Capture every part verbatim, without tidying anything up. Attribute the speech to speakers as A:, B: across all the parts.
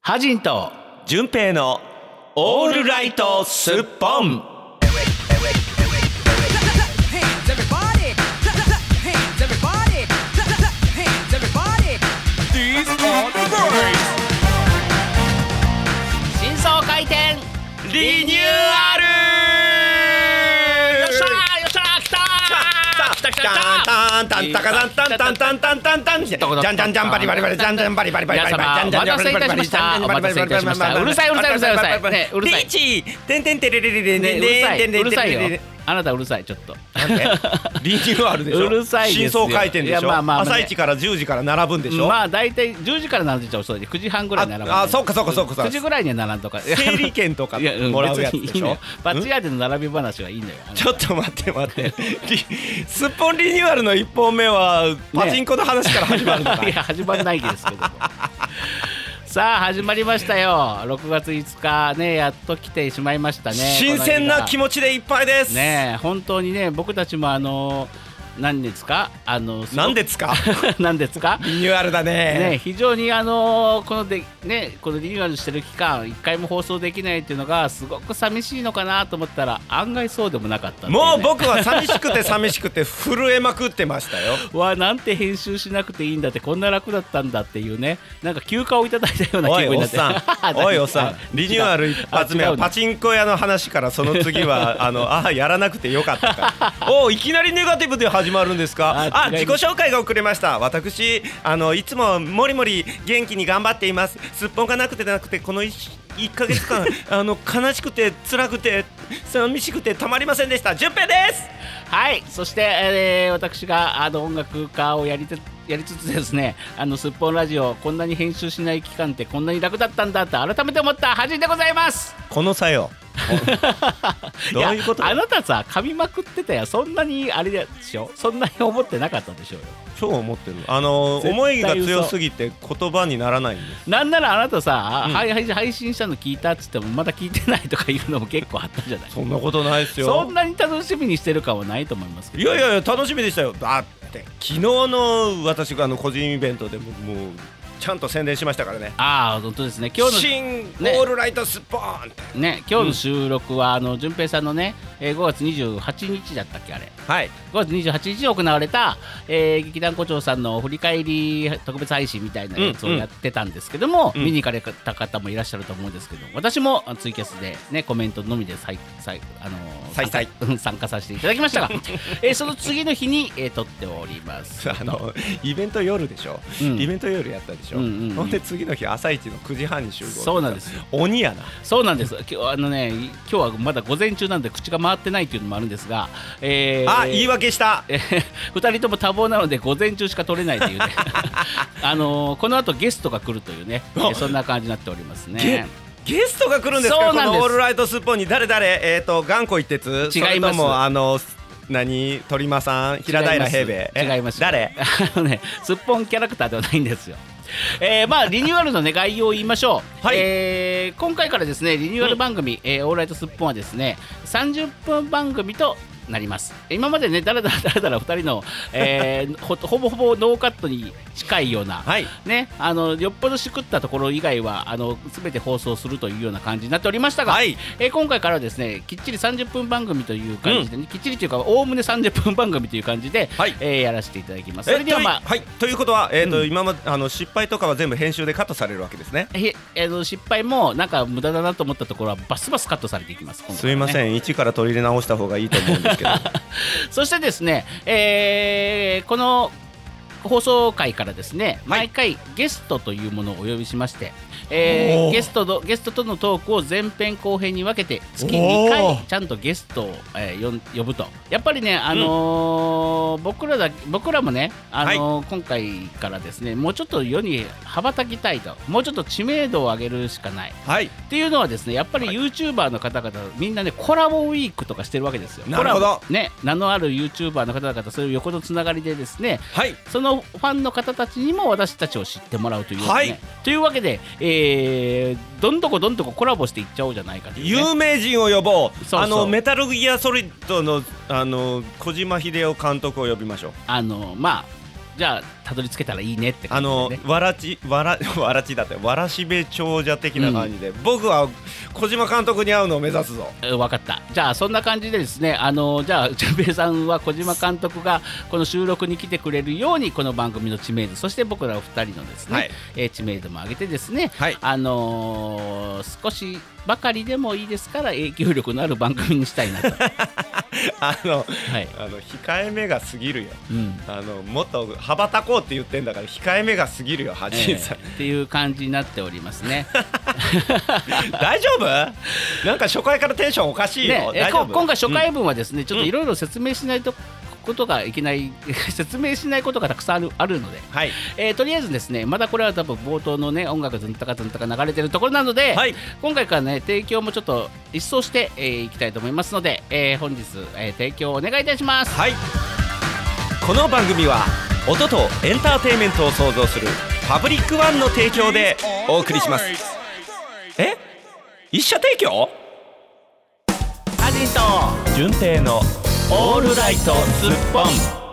A: ハジンと
B: 純平のオールライトスッポン。
A: 新装開店
B: リニューアル。
A: よっしゃーよっしゃー来たー来た来た来た
B: タンタンタカタンタンタンタンタンタンタンジャンジャンジャンバリバリバリジャンジャンバリバリバリバリバリジャンジャンバリバリバリジャンジャンバリバリバリバリバリバリ。
A: うるさいうるさいうるさいうるさいねうるさい
B: リーチテンテンテレレレレレ
A: ねうるさいうるさいよ
B: レレ。
A: あなたうるさいちょっと
B: なんでリニューアルでしょ。
A: うるさいですよ
B: 新装開店でしょ。
A: いやまあまあまあね
B: 朝一からじゅうじから並ぶんでしょ。
A: まあ大体じゅうじから並んでちゃうそうでくじはんぐらい並ぶんで
B: ああそうかそうかそうか
A: くじぐらいには並んとか
B: 整理券とか
A: いやうん
B: もらうやつ
A: 別に
B: でしょ
A: いいのよ。バッチヤーでの並び話はいいのよ。
B: ちょっと待って待ってリスッポンリニューアルのいっぽんめはパチンコの話から始まるのか、
A: いや始まらないですけどもさあ始まりましたよ。ろくがついつかねやっと来てしまいましたね。
B: 新鮮な気持ちでいっぱいです
A: ね。本当にね僕たちもあの何ですかあの
B: 何ですか
A: 何ですか
B: リニューアルだね。
A: ね非常にあのこのでねこのリニューアルしてる期間いっかいも放送できないっていうのがすごく寂しいのかなと思ったら案外そうでもなかったっていうね。
B: もう僕は寂しくて寂しくて震えまくってましたよ
A: わなんて編集しなくていいんだってこんな楽だったんだっていうねなんか休暇をいただいたような気分になって
B: おいおっさんおいおっさんリニューアル一発目はパチンコ屋の話からその次はあのあやらなくてよかったかおいきなりネガティブで始まるんですか。あ自己紹介が遅れました。私あのいつももりもり元気に頑張っています。すっぽんがなくてなくてこのいっかげつかんあの悲しくて辛くて寂しくてたまりませんでした。純平です。
A: はいそして、えー、私があの音楽家をやりてやりつつですねあのすっぽんラジオこんなに編集しない期間ってこんなに楽だったんだって改めて思ったはじでございます。
B: この作用どういうこと。
A: いやあなたさ噛みまくってたやそんなにあれでしょそんなに思ってなかったでしょうよ。
B: 超思ってる。あの思いが強すぎて言葉にならないんです。
A: なんならあなたさ、
B: うん、
A: はいはい配信したの聞いたっつってもまだ聞いてないとかいうのも結構あったじゃない。
B: そんなことないですよ。
A: そんなに楽しみにしてるかはないと思いますけど。
B: いやいやいや楽しみでしたよ。だって昨日の私があの個人イベントでももうちゃんと宣伝しましたからね。
A: ああ本当ですね。今日の
B: 新オールライトスッポーンって
A: ね今日の収録は、うん、あの純平さんのね、えー、ごがつにじゅうはちにちだったっけあれ。
B: はい
A: ごがつにじゅうはちにちに行われた、えー、劇団胡蝶さんの振り返り特別配信みたいなやつをやってたんですけども、うんうん、見に行かれた方もいらっしゃると思うんですけど私もツイキャスでねコメントのみで再再あの
B: 再再
A: 参, 参加させていただきましたが、えー、その次の日に、えー、撮っております。
B: あのイベント夜でしょ、うん、イベント夜やったでしょ、うんうんうん、ほんで次の日朝一のくじはんに集合。
A: そうなんですよ。
B: 鬼やな。
A: そうなんです。今日あのね今日はまだ午前中なんで口が回ってないっていうのもあるんですが、えー、
B: あ言い訳した、
A: えー、ふたりとも多忙なので午前中しか取れないというねあのー、この後ゲストが来るというねそんな感じになっておりますね。
B: ゲストが来るんですか。このオールライトスッポンに誰誰えっ、ー、と頑固一徹。
A: 違います。
B: それともあの何鳥間さん平平平兵衛。
A: 違います。
B: 誰
A: あのねスッポンキャラクターではないんですよ。えー、まあリニューアルの、ね、概要を言いましょう、はい。えー、今回からですねリニューアル番組、うんえー、オールライトスッポンはですねさんじゅっぷん番組となります。今までねだらだらだらだらふたりの、えー、ほ, ほぼほぼノーカットに近いような、はいね、あのよっぽどしくったところ以外はあの全て放送するというような感じになっておりましたが、はいえー、今回からはですねきっちりさんじゅっぷん番組という感じで、ねうん、きっちりというかおおむねさんじゅっぷん番組という感じで、はいえー、やらせていただきます。それでは、まあ
B: はい、ということは、えーとうん、今まあの失敗とかは全部編集でカットされるわけですね。
A: ええー、失敗もなんか無駄だなと思ったところはバスバスカットされていきます。
B: すいません、ね、一から取り入れ直した方がいいと思うんですけど
A: そしてですね、えー、この放送回からですね、はい、毎回ゲストというものをお呼びしまして、えー、ゲストとゲストとのトークを前編後編に分けて月にかいちゃんとゲストを、えー、呼ぶとやっぱりね、あのーうん、僕らだ僕らもね、あのーはい、今回からですねもうちょっと世に羽ばたきたいともうちょっと知名度を上げるしかない、はい、っていうのはですねやっぱり YouTuber の方々みんなねコラボウィークとかしてるわけですよ。
B: なるほど、
A: ね、名のある YouTuber の方々そういう横のつながりでですね、はい、そのファンの方たちにも私たちを知ってもらうという、ねはい、というわけで、えー、どんどこどんどこコラボしていっちゃおうじゃないかという、ね、
B: 有名人を呼ぼう。
A: そうそう
B: あのメタルギアソリッドの、あの小島秀夫監督を呼びましょう。
A: あのまあじゃあたどり着けたらいいねって感
B: あ
A: じで、ね、
B: のわらちわらわらちだってわらしべ長者的な感じで、うん、僕は小島監督に会うのを目指すぞ。
A: 分かった。じゃあそんな感じでですね、あのじゃあ純平さんは小島監督がこの収録に来てくれるようにこの番組の知名度、そして僕らふたりのですね、はい、えー、知名度も上げてですね、はい、あのー、少しばかりでもいいですから影響力のある番組にしたいなと
B: あの、はい、あの控えめが過ぎるよ、うん、あのもっと羽ばたこうって言ってんだから控えめが過ぎるよ、はちじんさん、
A: えー、っていう感じになっておりますね
B: 大丈夫？なんか初回からテンションおかしいよ、ね、大丈夫？
A: 今回初回分はですね、うん、ちょっといろいろ説明しないとことがいけない説明しないことがたくさんある、あるので、はい、えー、とりあえずですね、まだこれは多分冒頭のね音楽ずんたかずんたか流れてるところなので、はい、今回からね提供もちょっと一掃してい、えー、きたいと思いますので、えー、本日、えー、提供お願いいたします。
B: はい、この番組は音とエンターテインメントを創造するパブリックワンの提供でお送りします。え？一社提供？
A: アジンと
B: 純正の
A: オールライトスッポン。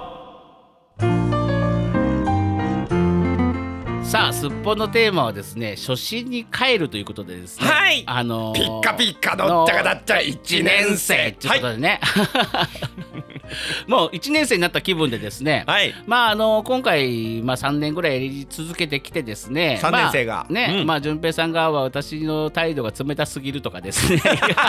A: さあすっぽんのテーマはですね、初心に帰るということでですね、
B: はい、
A: あのー、
B: ピッカピッカのったかだったいちねん生
A: ということでね、はい、もういちねん生になった気分でですね、はい、まああのー、今回、まあ、さんねんぐらいやり続けてきてですね、
B: さんねん生が、
A: まあ、ね、うん、まあ順平さん側は私の態度が冷たすぎるとかですね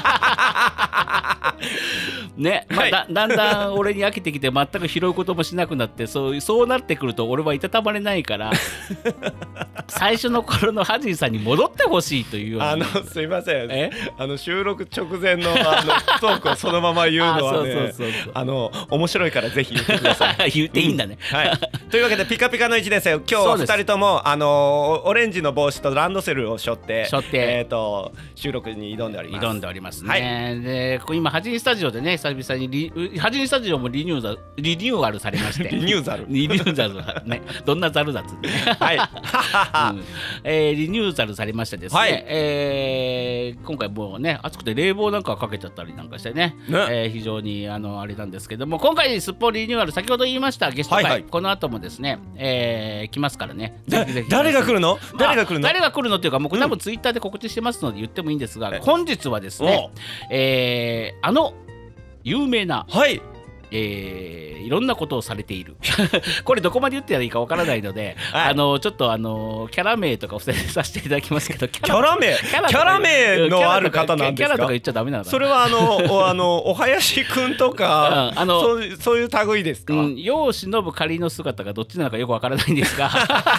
A: ね、まあ、だ, だんだん俺に飽きてきて全く拾うこともしなくなって、そう、そうなってくると俺はいたたまれないから最初の頃のハジンさんに戻ってほしいというような、
B: あのすいません、えあの収録直前のあのトークをそのまま言うのはね、あの面白いからぜひ言ってください
A: 言っていいんだね、
B: うん、はい、というわけでピカピカのいちねん生、今日はふたりともあのオレンジの帽子とランドセルを背負って
A: 背負って、
B: えー、と収録に挑んでおります。
A: 挑んでおりますね、はい、で今ハジンスタジオでね久々にリハジンスタジオもリニューアルリニューアルされまして
B: リニューアル
A: リニューアルね、どんなザルだっつってはい、うん、えー、リニューアルされましてですね、はい、えー、今回もうね暑くて冷房なんかかけちゃったりなんかしてね、ね、えー、非常にあのあれなんですけども、今回すっぽんリニューアル先ほど言いましたゲスト会、はいはい、この後もですね、えー、来ますからね。ぜひぜひ
B: 誰が来るの、まあ、誰が来るの
A: 誰が来るのっていうか、もう多分ツイッターで告知してますので言ってもいいんですが、うん、本日はですね、えー、あの有名な、はい、えー、いろんなことをされているこれどこまで言ってやらいいかわからないので、はい、あのちょっとあのキャラ名とか伏せさせていただきますけど、
B: キャラ名キャラ名のある方なんですか？
A: キャラとか言っちゃダメなのかな。
B: それはあのおあのお林くんとか、うん、あのそう、そういう類ですか？うん、
A: 世を忍ぶ仮の姿がどっちなのかよくわからないんですが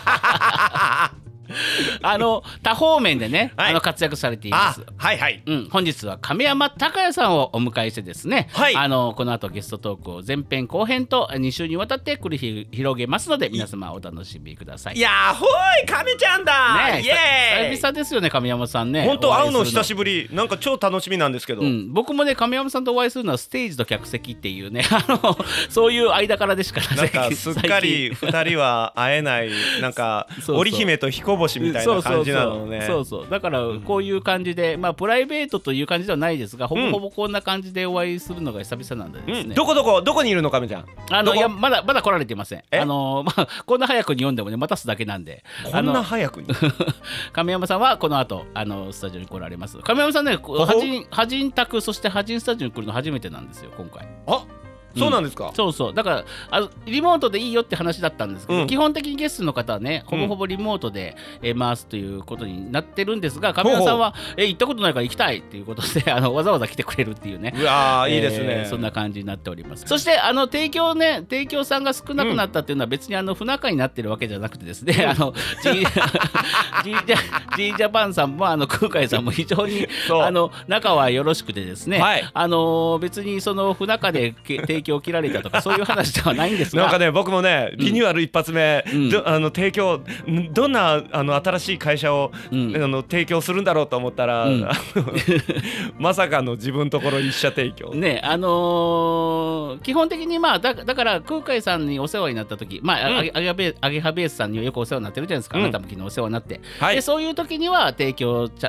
A: あの多方面でね、はい、あの活躍されています。
B: はいはい、
A: うん、本日は亀山孝也さんをお迎えしてですね、はい、あのこの後ゲストトークを前編後編とに週にわたって繰り広げますので、皆様お楽しみください。
B: いやーほーい、亀ちゃんだ、ね、イエーイ、
A: 久々ですよね亀山さんね。
B: 本当会うの久しぶり、なんか超楽しみなんですけど、うん、
A: 僕もね亀山さんとお会いするのはステージと客席っていうねあのそういう間柄でしか
B: なんかすっかりふたりは会えないなんか織姫と彦星みたいな感じなのね。
A: そうそうだからこういう感じで、まあプライベートという感じではないですが、ほぼほぼこんな感じでお会いするのが久々なんでですね、うん、
B: どこどこどこにいるの亀ちゃん。
A: あのいやまだまだ来られていません。あの、まあ、こんな早くに読んでもね待たすだけなんで。
B: こんな早くに
A: 亀山さんはこの後あのスタジオに来られます。亀山さんねハジンハジン宅そしてハジンスタジオに来るの初めてなんですよ今回。
B: あ、そうなんですか、
A: うん、そうそうだからあリモートでいいよって話だったんですけど、うん、基本的にゲストの方はねほぼほぼリモートで、うん、回すということになってるんですが、亀山さんはえ行ったことないから行きたいっていうことであのわざわざ来てくれるっていうね。
B: うわー、いいですね、
A: えー、そんな感じになっております。そしてあの提供ね提供さんが少なくなったっていうのは別にあの不仲になってるわけじゃなくてですね、うん、あの G, G, G ジャパンさんもあの空海さんも非常にあの仲はよろしくてですね、はい、あの別にその不仲で提供を切られたとかそういう話ではないんですが、
B: なんかね僕もねリニューアル一発目、うん、あの提供どんなあの新しい会社を、うん、あの提供するんだろうと思ったら、うん、まさかの自分ところ一社提供ね。
A: あのー、基本的にまあ だ, だから空海さんにお世話になった時、まあ、うん、アゲアゲハベースさんにはよくお世話になってるじゃないですか、うん、あなたも昨日お世話になって、はい、でそういう時には提供ちゃ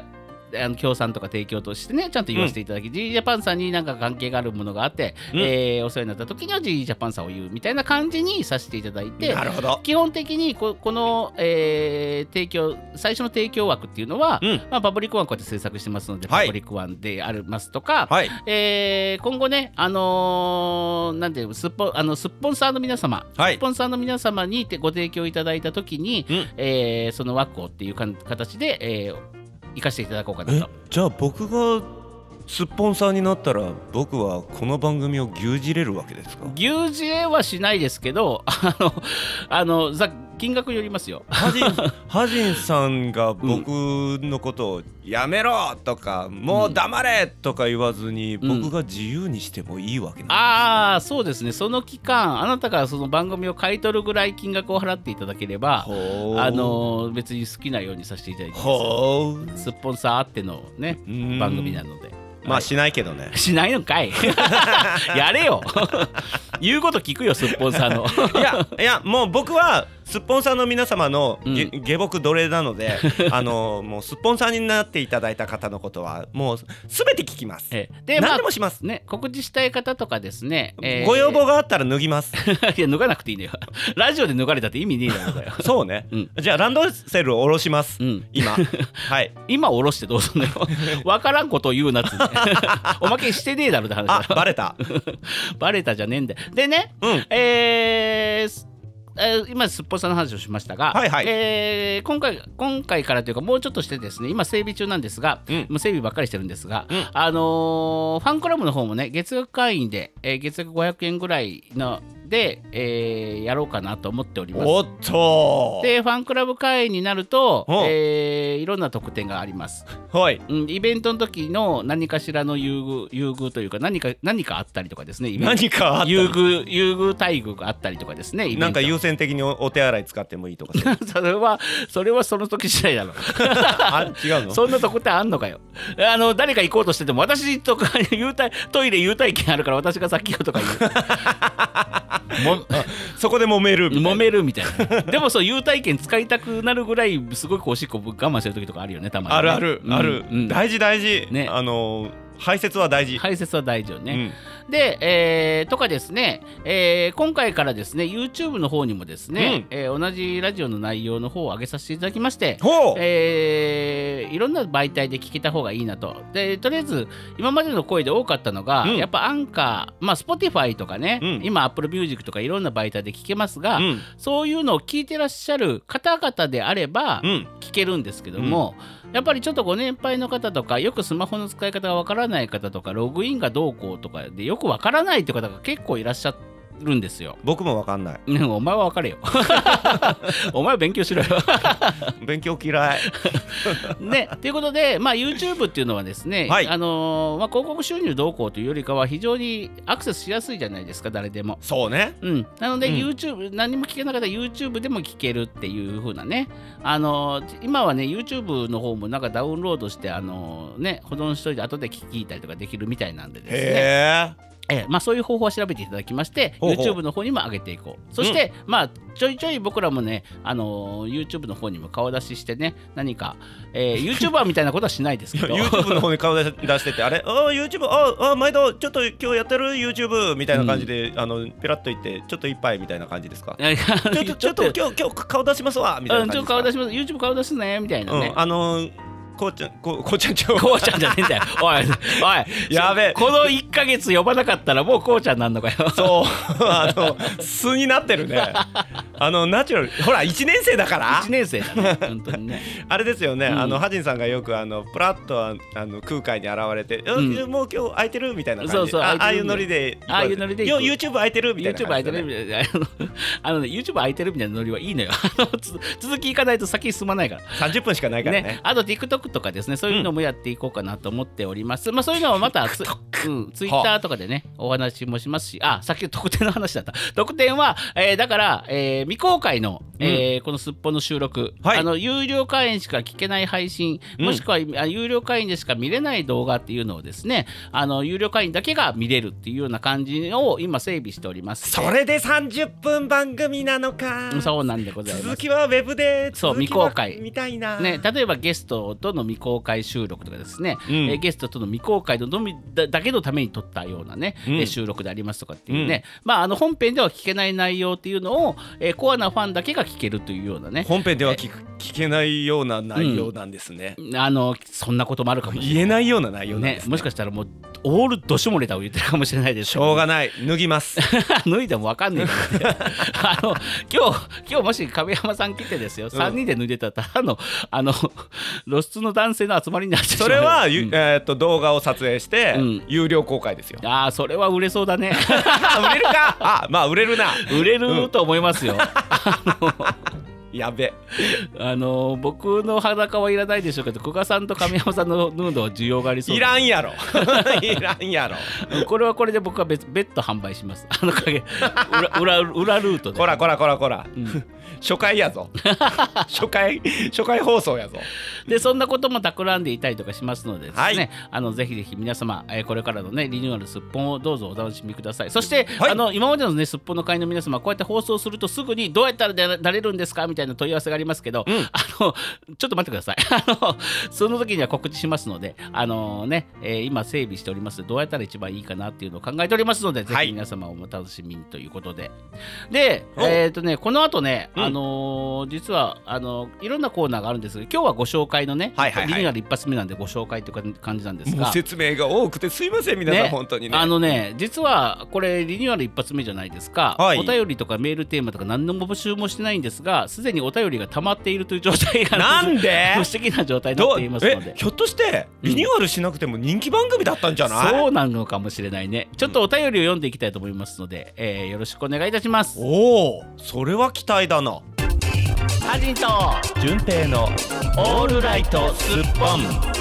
A: あの協賛とか提供としてねちゃんと言わせていただき、うん、ジージャパンさんになんか関係があるものがあって、うん、えー、お世話になった時にはジージャパンさんを言うみたいな感じにさせていただいて、
B: なるほど。
A: 基本的に こ, この、えー、提供最初の提供枠っていうのは、うん、まあ、パブリックワンこうやって制作してますので、はい、パブリックワンでありますとか、はい、えー、今後ね、あのー、なんていうスポあのスポンサーの皆様、はい、スポンサーの皆様にご提供いただいた時に、うん、えー、その枠をっていう形で、えー、生かしていただこうかなと。
B: じゃあ僕がスポンサーになったら僕はこの番組を牛耳れるわけですか？
A: 牛耳れはしないですけど、あのあのざ金額によりますよ。
B: ハジンハジンさんが僕のことをやめろとか、うん、もう黙れとか言わずに、うん、僕が自由にしてもいいわけなんです、ね、
A: ああ、そうですね。その期間あなたがその番組を買い取るぐらい金額を払っていただければ、あの別に好きなようにさせていただきます。スポンサーあってのね番組なので。
B: まあしないけどね。
A: しないのかいやれよ言うこと聞くよ、スポンサーの
B: いやいや、もう僕はスポンサーの皆様のげ、うん、下僕奴隷なのであのもうスポンサーになっていただいた方のことはもうすべて聞きます。えで何でもします、
A: まあね、告知したい方とかですね、
B: えー、ご要望があったら脱ぎます
A: いや脱がなくていいんだよラジオで脱がれたって意味ねえだろ
B: そうね、うん、じゃあランドセルを下ろします、うん、今はい
A: 今下ろしてどうすんのよ分からんことを言うなっつっておまけしてねえだろって話だ。
B: あ、バレた
A: バレたじゃねえんだよ。でね、うん、えーえー、今スポンサーの話をしましたが、はいはい、えー、今回今回からというかもうちょっとしてですね、今整備中なんですが、うん、もう整備ばっかりしてるんですが、うん、あのー、ファンクラブの方もね月額会員で、えー、月額ごひゃくえんぐらいので、えー、やろうかなと思っております。
B: おっと
A: でファンクラブ会員になると、えー、いろんな特典があります。はい、うん、イベントの時の何かしらの優遇優遇というか何か何かあったりとかですね、
B: 何かあったり、
A: 優遇優遇待遇があったりとかですね、
B: なんか優先的に お, お手洗い使ってもいいとか
A: それはそれはその時次第だろ
B: あ違うの
A: そんな特典あんのかよ。あの誰か行こうとしてても私とか優待トイレ優待券あるから私が先よとか言うも
B: そこで揉めるみたいな
A: 揉めるみたいなでもそう優待券使いたくなるぐらいすごくおしっこ我慢してる時とかあるよね、たまにね。
B: あるある、うん、ある、うん、大事大事、ね、あの排泄は大事
A: 排泄は大事よね、うん、で、えー、とかですね、えー、今回からですね YouTube の方にもですね、うん、えー、同じラジオの内容の方を上げさせていただきまして、えー、いろんな媒体で聞けた方がいいなと。でとりあえず今までの声で多かったのが、うん、やっぱアンカー、まあ Spotify とかね、うん、今 Apple Music とかいろんな媒体で聞けますが、うん、そういうのを聞いてらっしゃる方々であれば聞けるんですけども、うん、やっぱりちょっとご年配の方とかよくスマホの使い方がわからない方とかログインがどうこうとかでよくわからないって方が結構いらっしゃるんですよ。
B: 僕もわかんない、
A: ね、お前はわかれよお前は勉強しろよ
B: 勉強嫌い
A: ね、ということで、まあ、YouTube っていうのはですね、はい、あのーまあ、広告収入どうこうというよりかは非常にアクセスしやすいじゃないですか、誰でも。
B: そうね、
A: うん、なので、
B: うん、
A: YouTube 何も聞けなかったら YouTube でも聞けるっていう風なね、あのー、今はね YouTube の方もなんかダウンロードして、あのーね、保存しといて後で聞いたりとかできるみたいなんでですね、
B: へー、
A: えまあ、そういう方法を調べていただきまして、ほうほう YouTube の方にも上げていこう。そして、うん、まあちょいちょい僕らもね、あのー、YouTube の方にも顔出ししてね、何か、えー、YouTuber みたいなことはしないですけど
B: YouTube の方に顔出してて、あれ、あ YouTube、ああ毎度ちょっと今日やってる YouTube みたいな感じで、うん、あのペラッと言ってちょっと一杯みたいな感じですかちょっとちょっと今日今日顔出しますわみたいな感じですか、うん、ちょっと顔出します、 YouTube 顔出すねみたいなね、 うん、あのーこうちゃん、こう、こうちゃんちゃう。
A: こうちゃんじゃねえんだよ。おい、おい、やべえ。このいっかげつ呼ばなかったらもうこうちゃんなんのかよ。
B: そう、あの、素になってるね。あの、ナチュラル、ほら、いちねん生だから。
A: いちねん生だね、本当にね。
B: あれですよね、うん、あの、ハジンさんがよく、あの、プラッと、あの、空海に現れて、うん、もう今日空いてるみたいな感じで。そうそう、ああいうノリで。
A: ああいうノリで。
B: YouTube 空いてるみたいな、ね。
A: YouTube 空いてるみたいな。あのね、YouTube 空いてるみたいなノリはいいのよ。続きいかないと先進まないから。
B: さんじゅっぷんしかないからね。ね、
A: あと TikTok とかですね、そういうのもやっていこうかなと思っております。まあそういうのはまたツ、うん、Twitter とかでねお話もしますし、あ、さっき特典の話だった。特典は、えー、だから、えー、未公開のえー、このすっぽんの収録、はい、あの有料会員しか聞けない配信、もしくは、うん、有料会員でしか見れない動画っていうのをですね、あの有料会員だけが見れるっていうような感じを今整備しております。
B: それでさんじゅっぷん番組なのか。
A: そうなんでございます。
B: 続きはウェブで
A: そう未公開
B: みたいな、
A: ね、例えばゲストとの未公開収録とかですね、うん、えー、ゲストとの未公開ののみ だ, だけのために撮ったようなね、うん、収録でありますとかっていうね、うん、まああの本編では聞けない内容っていうのを、えー、コアなファンだけが聞けるというようなね、
B: 本編では聞く、聞けないような内容なんですね、
A: うん、あのそんなこともあるかもしれない。
B: 言えないような内容なんですね。
A: ね、もしかしたらもうオールどしもネタを言ってるかもしれないです、
B: しょうがない、脱ぎます
A: 脱いでも分かんないあの今日今日もし亀山さん来てですよ、うん、さんにんで脱いでたらただのあの露出の男性の集まりになってしまう。
B: それは、うん、えー、っと動画を撮影して、うん、有料公開ですよ。
A: ああ、それは売れそうだね
B: 売れるか。あ、まあ売れるな。
A: 売れると思いますよ、うん、あの
B: やべ、
A: あの僕の裸はいらないでしょうけど、久我さんと亀山さんのヌードは需要がありそう。
B: いらんやろいらんやろ
A: これはこれで僕は別別途販売します。あの影裏, 裏, 裏ルートで。
B: こらこらこらこら、うん、初回やぞ初回初回放送やぞ。
A: でそんなことも企んでいたりとかしますのでですね、はい、あのぜひぜひ皆様、えー、これからのねリニューアルすっぽんをどうぞお楽しみください。そして、はい、あの今までのねすっぽんの会の皆様、こうやって放送するとすぐにどうやったらなれるんですかみたいな問い合わせがありますけど、うん、あのちょっと待ってくださいあのその時には告知しますので、あのね、えー、今整備しておりますので、どうやったら一番いいかなっていうのを考えておりますので、はい、ぜひ皆様お楽しみにということで、で、えーとね、この後ね、うん、あのー、実はあのいろんなコーナーがあるんですが、今日はご紹介のね、はいはいはい、リニューアル一発目なんでご紹介という感じなんですが、
B: もう説明が多くてすいません皆さん、ね、本当にね、
A: あのね、実はこれリニューアル一発目じゃないですか、はい、お便りとかメールテーマとか何の募集もしてないんですが、すでにお便りが溜まっているという状態が
B: なんで
A: 不思議な状態になっていますので、
B: ひょっとしてリニューアルしなくても人気番組だったんじゃない、
A: うん、そうなのかもしれないね。ちょっとお便りを読んでいきたいと思いますので、えー、よろしくお願いいたします。
B: おお、それは期待だな。
A: ハジンと
B: 順平のオールライトスッポン。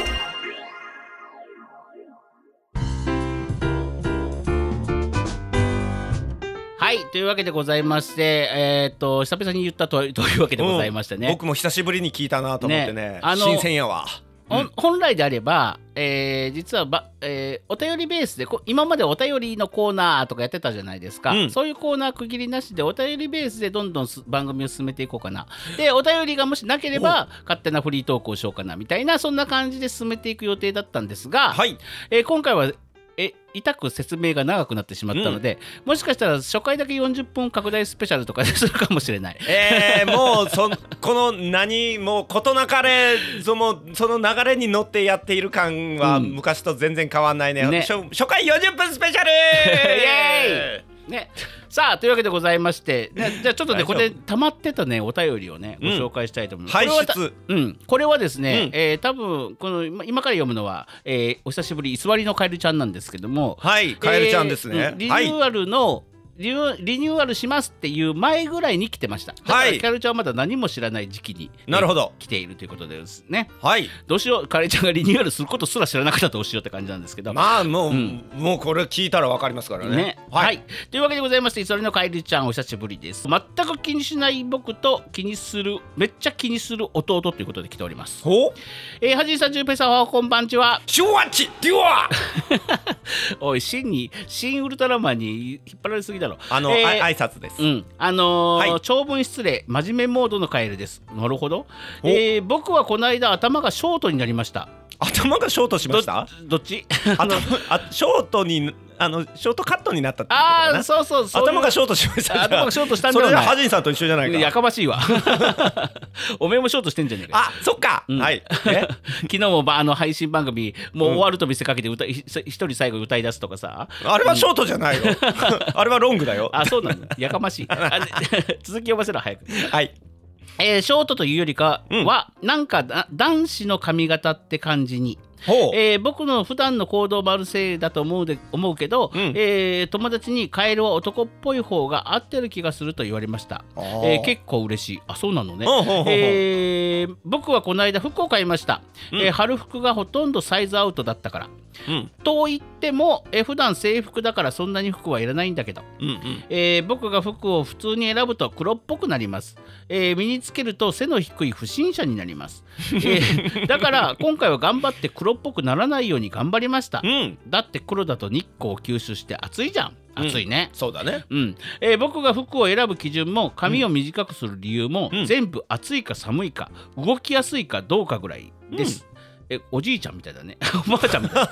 A: はい、というわけでございまして、えー、っと久々に言ったと, というわけでございましてね、
B: 僕も久しぶりに聞いたなと思って ね, ねあの新鮮やわ、
A: うん、本来であれば、えー、実はば、えー、お便りベースでこ今までお便りのコーナーとかやってたじゃないですか、うん、そういうコーナー区切りなしでお便りベースでどんどん番組を進めていこうかな。でお便りがもしなければ勝手なフリートークをしようかなみたいな、そんな感じで進めていく予定だったんですが、はい、えー、今回はえ痛く説明が長くなってしまったので、うん、もしかしたら初回だけよんじゅっぷん拡大スペシャルとかでするかもしれない。
B: えー、もうそこの何もう事なかれそのその流れに乗ってやっている感は昔と全然変わんないね。うん、ね、初, 初回よんじゅっぷんスペシャルイエーイね。
A: さあというわけでございまして、ね、じゃあちょっとねこれ溜まってたねお便りをねご紹介したいと思います。
B: 排出、
A: うん、これはですね、うん、えー、多分この今から読むのは、えー、お久しぶり居座りのカエルちゃんなんですけども、
B: はい、カエルちゃんですね、
A: えー、リニューアルの、はい、リニューアルしますっていう前ぐらいに来てました。だからカエルちゃんはまだ何も知らない時期に、ね、
B: なるほど
A: 来ているということですね。
B: はい、
A: どうしよう、カエルちゃんがリニューアルすることすら知らなかったらどうしようって感じなんですけど、
B: まあもう、うん、もうこれ聞いたら分かりますからね。ね、
A: はい、はい、というわけでございまして、それのカエルちゃんお久しぶりです。全く気にしない僕と気にするめっちゃ気にする弟ということで来ております。
B: ほう、
A: えー、はじいさん、じゅんぺいさん、おはこんばんちは。
B: シュワッチデュア
A: おい、新に新ウルトラマンに引っ張られすぎだろ。
B: あの、えー挨拶です。
A: うん、あのーはい、長文失礼真面目モードのカエルです。なるほど、えー、僕はこの間頭がショートになりました。
B: 頭がショートしました。
A: ど, どっち
B: あのあショートにあのショートカットになったってことかな。
A: ああ、そうそうそう、
B: 頭がショートしました。
A: 頭がショートしたんじゃない。
B: それはハジンさんと一緒じゃないか。
A: やかましいわおめえもショートしてんじゃねえか。
B: あ、そっか、うん、はい。
A: え昨日もあの配信番組もう終わると見せかけて歌、うん、一人最後歌い出すとかさ、
B: あれはショートじゃないよあれはロングだよ。
A: あ、そうなの、やかましい続き読ませろ早く。
B: はい、
A: えー、ショートというよりかは、うん、なんか男子の髪型って感じにえー、僕の普段の行動もあるせいだと思うで思うけど、うん、えー、友達にカエルは男っぽい方が合ってる気がすると言われました。えー、結構嬉しい。あ、そうなのね。えー、僕はこの間服を買いました。うん、えー、春服がほとんどサイズアウトだったから。うん、と言っても、えー、普段制服だからそんなに服はいらないんだけど、うんうん、えー、僕が服を普通に選ぶと黒っぽくなります。えー、身につけると背の低い不審者になります。えー、だから今回は頑張って黒っぽくならないように頑張りました。うん、だって黒だと日光を吸収して暑いじゃん。暑いね、
B: うん、そうだね、
A: うん、えー、僕が服を選ぶ基準も髪を短くする理由も、うん、全部暑いか寒いか動きやすいかどうかぐらいです。うん、えおじいちゃんみたいだねおばあちゃんみたい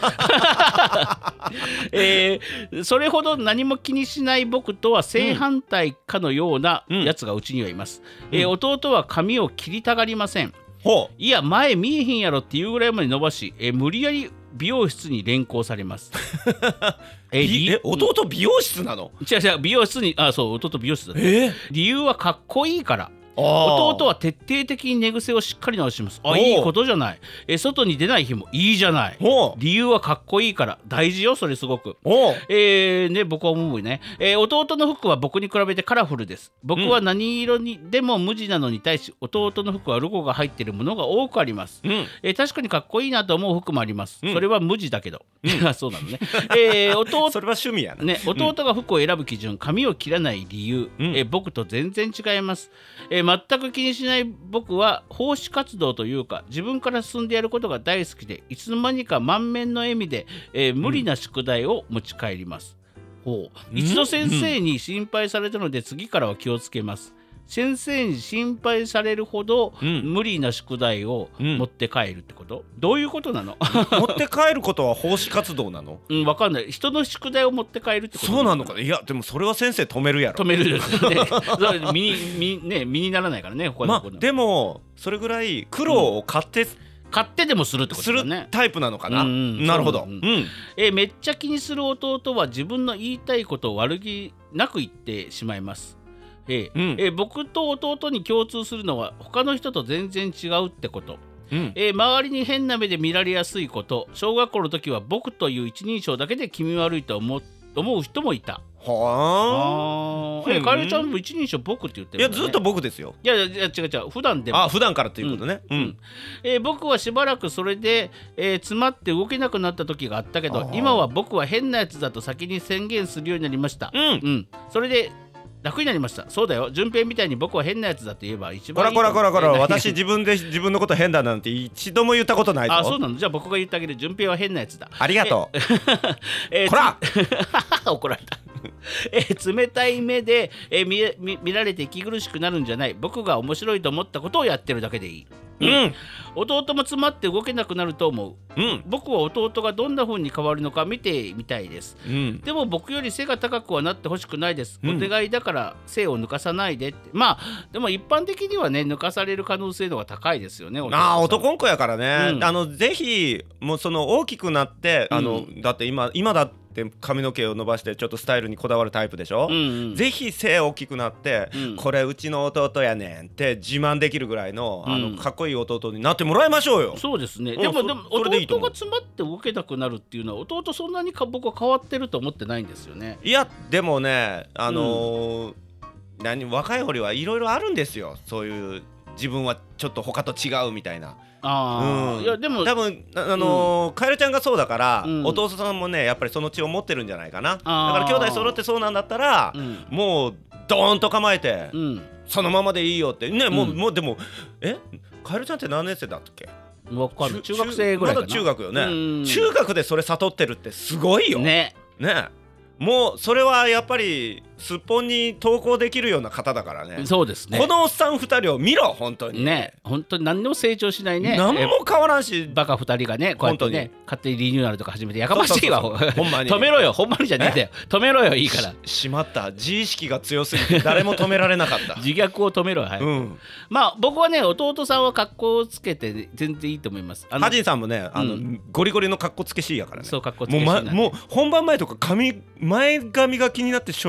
A: えー、それほど何も気にしない僕とは正反対かのようなやつがうちにはいます。うん、えー、弟は髪を切りたがりません。ほういや前見えへんやろっていうぐらいまで伸ばし、えー、無理やり美容室に連行されます。
B: ええ弟美容室なの？
A: 違う違う美容室にあそう弟美容室だ、
B: えー、
A: 理由はかっこいいから。弟は徹底的に寝癖をしっかり直します。あ、いいことじゃない。え外に出ない日もいいじゃない。理由はかっこいいから。大事よそれすごく。えー、ね僕は思うね、えー、弟の服は僕に比べてカラフルです。僕は何色にでも無地なのに対し、弟の服はロゴが入っているものが多くあります。うん、えー、確かにかっこいいなと思う服もあります。うん、それは無地だけど。うん、そうなのね。えー、弟
B: それは趣味やな、
A: ね、弟が服を選ぶ基準、髪を切らない理由、うん、えー、僕と全然違います。えー全く気にしない僕は奉仕活動というか自分から進んでやることが大好きで、いつの間にか満面の笑みで、えー、無理な宿題を持ち帰ります。うん、ほう一度先生に心配されたので次からは気をつけます。先生に心配されるほど無理な宿題を持って帰るってこと、うん、どういうことなの？
B: 持って帰ることは奉仕活動なの？
A: うん、分かんない。人の宿題を持って帰るってこと？
B: そうなのかな。いやでもそれは先生止めるやろ。
A: 止めるよね身に、身ね、身にならないからね他の子の、
B: まあ、でもそれぐらい苦労を買って、うん、
A: 買ってでもするってことだね。
B: するタイプなのかな。うん、なるほど。うん、
A: えー、めっちゃ気にする弟は自分の言いたいことを悪気なく言ってしまいます。えーうんえー、僕と弟に共通するのは他の人と全然違うってこと、うんえー、周りに変な目で見られやすいこと。小学校の時は僕という一人称だけで気味悪いと思う、思う人もいた。
B: は
A: あ、えー、カエルちゃんも一人称僕って言ってる、ね、
B: いやずっと僕ですよ。
A: いやいや違う違う普段でも。
B: あ普段からということね。うんうん
A: えー、僕はしばらくそれで、えー、詰まって動けなくなった時があったけど、今は僕は変なやつだと先に宣言するようになりました。うん、うん、それで楽になりました。そうだよ、順平みたいに僕は変なやつだって言えば一番いい。
B: こらこらこらこら私自分で自分のこと変だなんて一度も言ったことないぞ。
A: あ、そうなの。じゃあ僕が言ってあげる。順平は変なやつだ。
B: ありがとう。
A: えー、
B: こら
A: 怒られたえー、冷たい目で、えー、見, 見, 見られて息苦しくなるんじゃない。僕が面白いと思ったことをやってるだけでいい。うん、弟も詰まって動けなくなると思う。うん、僕は弟がどんな風に変わるのか見てみたいです。うん、でも僕より背が高くはなってほしくないです。お願いだから背を抜かさないでって。まあでも一般的にはね抜かされる可能性の方が高いですよね。
B: あ男の子やからね、うん、あのぜひもうその大きくなってあの、うん、だって今今だってで髪の毛を伸ばしてちょっとスタイルにこだわるタイプでしょ、うんうん、ぜひ背大きくなって、うん、これうちの弟やねんって自慢できるぐらい の,、うん、あのかっこいい弟になってもらいましょうよ。
A: そうですね、うん、でもでも弟が詰まって動けなくなるっていうのは弟そんなにか僕は変わってると思ってないんですよね。
B: いやでもねあのーうん、何若い堀はいろいろあるんですよ。そういう自分はちょっと他と違うみたいな。
A: あ、うん、いやでも
B: 多分あのーうん、カエルちゃんがそうだから、うん、お父さんもねやっぱりその血を持ってるんじゃないかな。だから兄弟揃ってそうなんだったら、うん、もうドーンと構えて、うん、そのままでいいよってね、うん、もう、もうでもえカエルちゃんって何年生だっけ？
A: わかる。中学生ぐらいかな。
B: まだ中学よね。中学でそれ悟ってるってすごいよ
A: ね。
B: ねもうそれはやっぱりすっぽんに投稿できるような方だからね。
A: そうですね。
B: このおっさんふたりを見ろ本当に
A: ね。本当に何でも成長しないね。
B: 何も変わらんし
A: バカふたりがねこうやってね勝手にリニューアルとか始めてやかましいわ。
B: ほんまに
A: 止めろよ。ほんまにじゃねえんだよ。止めろよいいから。
B: し, しまった自意識が強すぎて誰も止められなかった
A: 自虐を止めろよ、はいうん、まあ僕はね弟さんは格好をつけて、ね、全然いいと思います。
B: ハジンさんもねあの、うん、ゴリゴリの格好つけしいやからね。
A: そう格好つけしい
B: なんでもう、ま、もう本番前とか髪前髪が気になってしょうがないから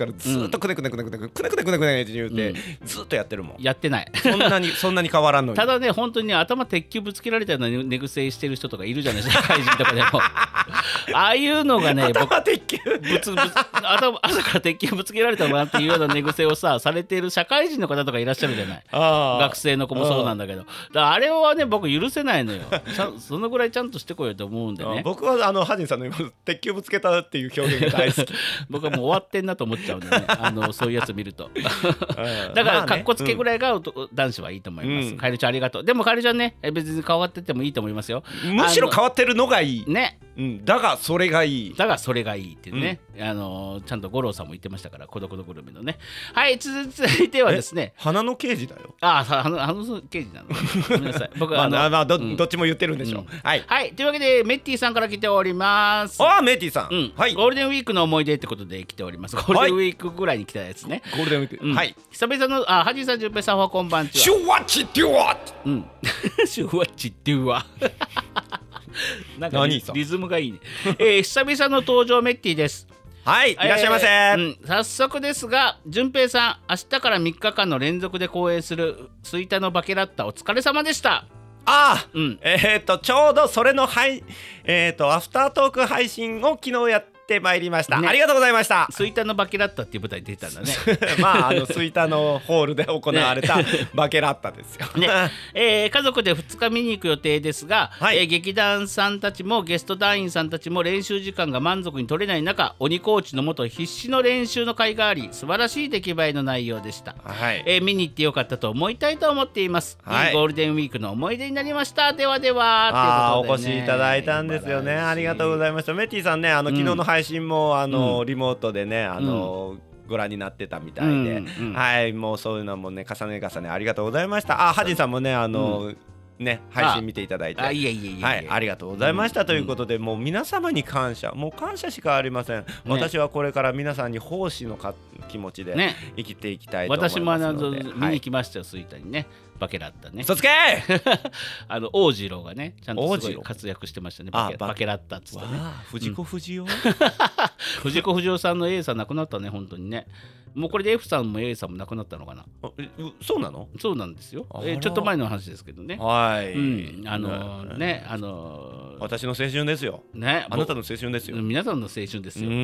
B: からずっとくねくねくねくねくねくねくねくねくねって言うて、うん、ずっとやってるもん。
A: やってない。
B: そんなにそんなに変わらんのに。
A: ただね本当に、ね、頭鉄球ぶつけられたような寝癖してる人とかいるじゃないですか、社会人とかでも。ああいうのがね、
B: 頭鉄球
A: ぶつぶつ頭朝から鉄球ぶつけられたのかなっていうような寝癖をさされている社会人の方とかいらっしゃるじゃない。学生の子もそうなんだけど、だからあれはね僕許せないのよ。そのぐらいちゃんとしてこいよと思うんでね。
B: 僕はあのハジンさんの今鉄球ぶつけたっていう表現が大好き。
A: 僕はもう終わってんなと思っちゃうんでね、あのそういうやつ見ると。だからかっこつけぐらいが男子はいいと思います。カエルちゃんありがとう。でもカエルちゃんね別に変わっててもいいと思いますよ。
B: むしろ変わってるのがいい
A: ね。
B: うん、だがそれがいい。
A: だがそれがいいってね、うん、あのちゃんと五郎さんも言ってましたから、孤独のグルメのね。はい、続いてはですね、
B: 花の刑事だよ。
A: ああ、花の刑事なの。ごめんなさい。僕はあの、
B: まあまあ ど, どっちも言ってるんでしょう。うん、はい、
A: はい、というわけでメッティさんから来ております。
B: ああ、メッティさん、うん、はい、
A: ゴールデンウィークの思い出ってことで来ております。ゴールデンウィークぐらいに来たやつね。
B: ゴールデンウィーク、うん、はい。
A: 久々のあハジさん、じゅんぺいさんはこんばんちは。
B: シュワッチデュワッ。
A: うん。シュワッチデュワ。なんか リ, リズムがいいね。えー、久々の登場メッティです。
B: はい、いらっしゃいませ。えー
A: うん、早速ですが、順平さん、明日からみっかかんの連続で公演するスイタのバケラッタお疲れ様でした。
B: ああ、うん、えっ、ー、とちょうどそれのはいえっ、ー、とアフタートーク配信を昨日やってまいりました、ね、ありがとうございました。
A: スイタのバケラッタっていう舞台出たんだね。
B: まああのスイタのホールで行われたバケラッタですよ。
A: ねえー、家族でふつか見に行く予定ですが、はい、えー、劇団さんたちもゲスト団員さんたちも練習時間が満足に取れない中、鬼コーチのもと必死の練習の甲斐があり、素晴らしい出来栄えの内容でした。はい、えー、見に行ってよかったと思いたいと思っています。はい、いいゴールデンウィークの思い出になりました。ではでは。
B: あー、お越しいただいたんですよね。ありがとうございました。メッティさんね、あの、うん、昨日の配信もあの、うん、リモートでね、あの、うんご覧になってたみたいで、うんうん、はい、もうそういうのもね重ね重ねありがとうございました。あ、ハジンさんもねあの、うんね、配信見ていただいて あ, あ, いやいやいや、はい、ありがとうございました、うん、ということで、もう皆様に感謝、もう感謝しかありません、ね、私はこれから皆さんに奉仕のか気持ちで生きていきたいと思いますので、
A: ね、私もあの見に来ましたよ、スイタにね、バケラッタね。
B: そつけ
A: あの王次郎がねちゃんとすごい活躍してましたね。バ ケ, バケラッタっつってね。
B: 藤子不二雄、うん、
A: 藤子不二雄さんの A さん亡くなったね、本当にね。もうこれで F さんも A さんも亡くなったのかな。
B: えそうなの？
A: そうなんですよ。えちょっと前の話ですけどね。
B: はい、
A: うん、あのー、ねあのー、
B: 私の青春ですよ、ね、あなたの青春ですよ、
A: 皆さんの青春ですよ、うん、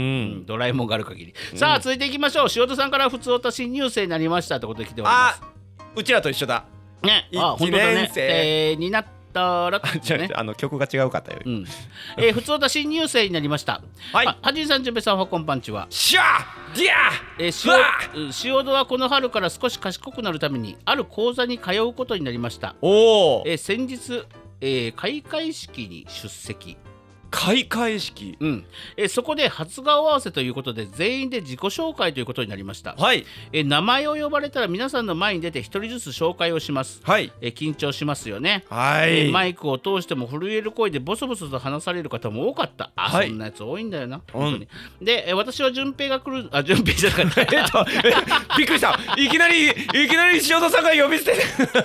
A: ドラえもんがある限り、うん、さあ続いていきましょう。塩田さんから普通おた新入生になりましたってことで来ております。
B: あ、うちらと一緒だ
A: ね。あ、本当だね、えー、になったら、ね、
B: あの曲が違うかったよ、
A: うんえー、普通おた新入生になりました。はい、はじんさん、じゅんぺいさんはこんばんちは。
B: シャーディア
A: えー、塩戸はこの春から少し賢くなるためにある講座に通うことになりました。
B: お、
A: えー、先日、えー、開会式に出席。
B: 開会式、
A: うんえー、そこで初顔合わせということで全員で自己紹介ということになりました。
B: はい、
A: えー、名前を呼ばれたら皆さんの前に出て一人ずつ紹介をします。
B: はい、
A: えー、緊張しますよね。
B: はい、
A: えー、マイクを通しても震える声でボソボソと話される方も多かった。あ、はい、そんなやつ多いんだよな、本当に、うん、で、えー、私は順平が来るあ順平じゃなかったえっと
B: びっくりした、いきなりいきなり塩田さんが呼び捨て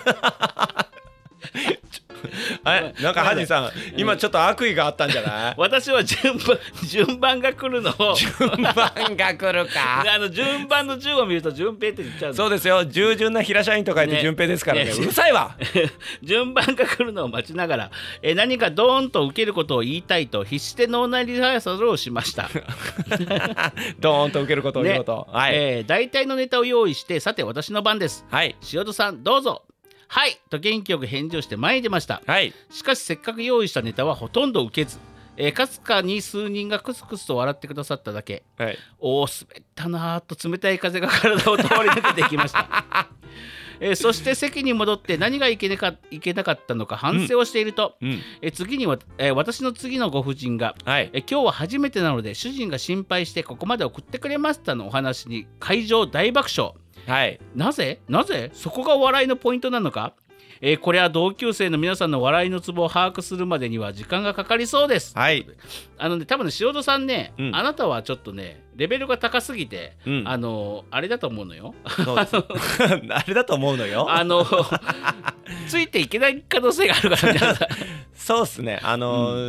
B: あれなんかハジさん今ちょっと悪意があったんじゃない？
A: 私は順番順番が来るのを
B: 順番が来るか
A: あの順番の順を見ると順平って言っちゃう。
B: そうですよ、従順な平社員と書いて順平ですからね、ねうるさいわ
A: 順番が来るのを待ちながらえ何かドーンと受けることを言いたいと必死で脳内リハーサルをしました
B: ドーンと受けることを言うこと、
A: ね、はい、えー、大体のネタを用意して、さて私の番です、
B: はい、
A: 塩戸さんどうぞ。はいと元気よく返事をして前に出ました、
B: はい、
A: しかしせっかく用意したネタはほとんど受けず、えー、かすかに数人がクスクスと笑ってくださっただけ、はい、おー滑ったなーと冷たい風が体を通り抜けていきましたえー、そして席に戻って何がいけなか、いけなかったのか反省をしていると、うんうん、えー、次には、えー、私の次のご婦人が、はい、えー、今日は初めてなので主人が心配してここまで送ってくれましたのお話に会場大爆笑。はい、なぜなぜそこが笑いのポイントなのか、えー、これは同級生の皆さんの笑いのツボを把握するまでには時間がかかりそうです。はい、あのね、多分ね、塩戸さんね、うん、あなたはちょっとねレベルが高すぎて、うん、あのあれだと思うのよ
B: あれだと思うのよ
A: あのついていけない可能性があるからね
B: そうっすね、あのーうん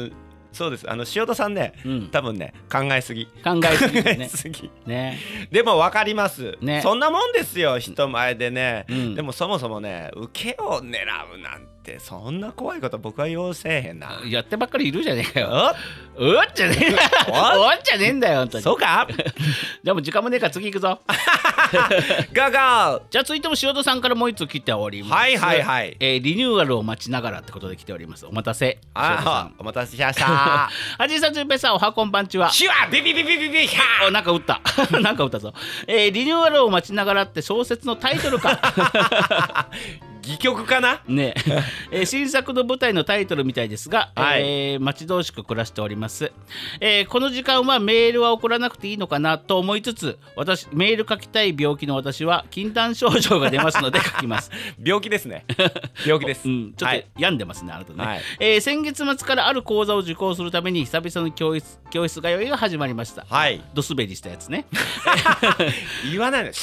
B: そうです。あの塩田さんね、うん、多分ね考えすぎ
A: 考えすぎ、ね、
B: 考えすぎ
A: ね。
B: でも分かります、
A: ね、
B: そんなもんですよ人前でね、
A: うん、
B: でもそもそもね受けを狙うなんてそんな怖いこと僕は要せえへんな。
A: やってばっかりいるじゃねえかよ。おっじゃねえんだよおっじゃねえんだよ本当に。
B: そうか
A: でも時間もねえから次行くぞ
B: ガガー。
A: じゃあ続いても塩田さんからもう一つ来ております。
B: はいはいはい、
A: えー、リニューアルを待ちながらってことで来ております。お待たせ塩田さん。
B: お待たせしました
A: はじいさんじゅんぺいさんおはこんばんちは。
B: シュワビビビビビビヒャ
A: ー。なんか打ったなんか打ったぞ、えー、リニューアルを待ちながらって小説のタイトルか
B: 戯曲かな
A: ねえー、新作の舞台のタイトルみたいですが、はい、えー、待ち遠しく暮らしております、えー、この時間はメールは送らなくていいのかなと思いつつ、私メール書きたい病気の私は禁断症状が出ますので書きます
B: 病気ですね病気です、
A: うん、ちょっと病んでますね、はい、あなたね、はい、えー、先月末からある講座を受講するために久々の教室教室通いが始まりました。
B: はい、
A: ドスベリしたやつね
B: 言わないの